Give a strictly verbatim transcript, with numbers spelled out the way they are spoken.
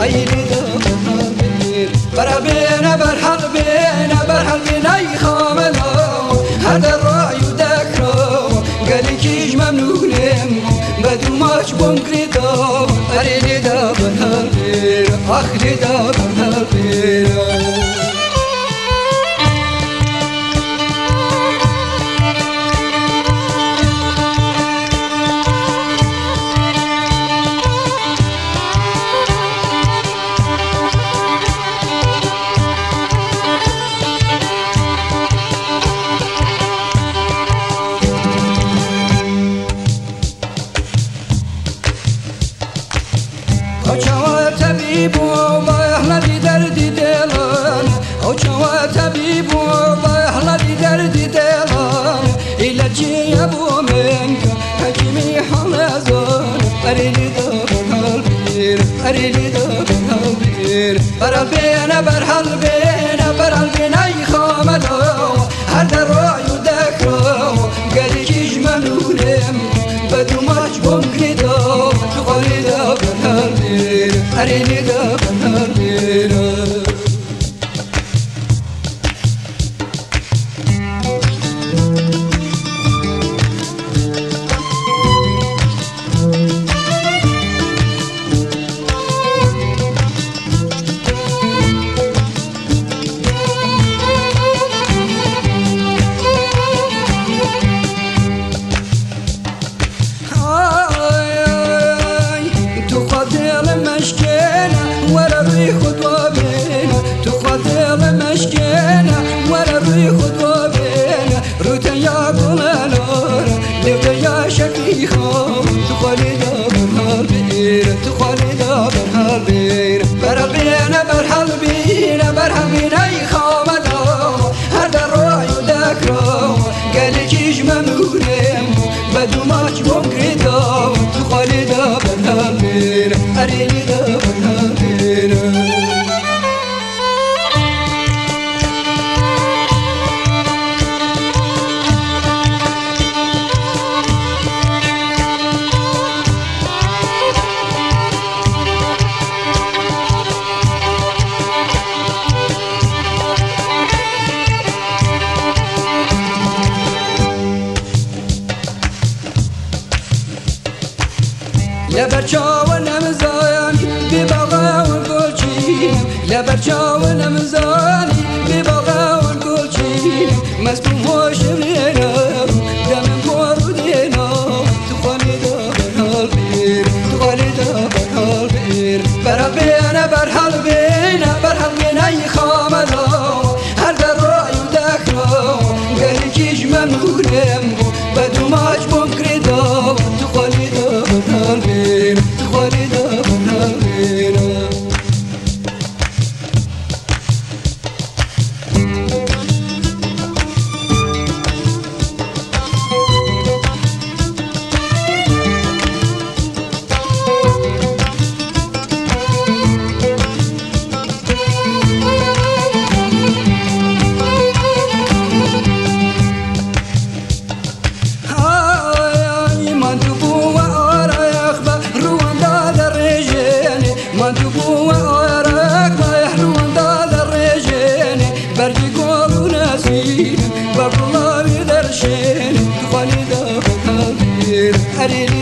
أيلي دابر برا بينا برحل بينا برحل بينا يخامنا هذا الرأي ذكره قالي كيش ممنونم بدو ماش بمكريتا أريلي دابر هالبير أخلي دابر هالبير أوچوا طبيبو باهلا دي دردي دلان أوچوا طبيبو باهلا دي دردي دلان إلهي أبو منك حكيمي حمزان أريلي دابر هالبير أريلي دابر هالبير برا بينا برحل بينا برحل بينا يخاملو هذا الرأي ذكره قالي كيش ممنونم بدو ماش بمكريدو تقولي دابر هالبير أريني دابر هالبير تخالي دابر هالبير تخالي دابر هالبير برا بينا برحل بينا برحل بينا يخامنا هذا الرأي ذكره قالي كيش ممنونم بدو ماش بمكريتا تخالي دابر هالبير أريلي دابر هالبير لبرچاو نمزانی بباغا و گلچین لبرچاو نمزانی بباغا و گلچین مسکون و شبرینا دمم کارو دینا تخالی دابر هالبير تخالی دابر هالبير برا بينا برحل بينا برحل بينا يخامنا هذا الرأي ذكره قالي كيش ممنونم بدو ماش بمكريدا تخالی دابر هالبير تخالی دابر هالبير أريد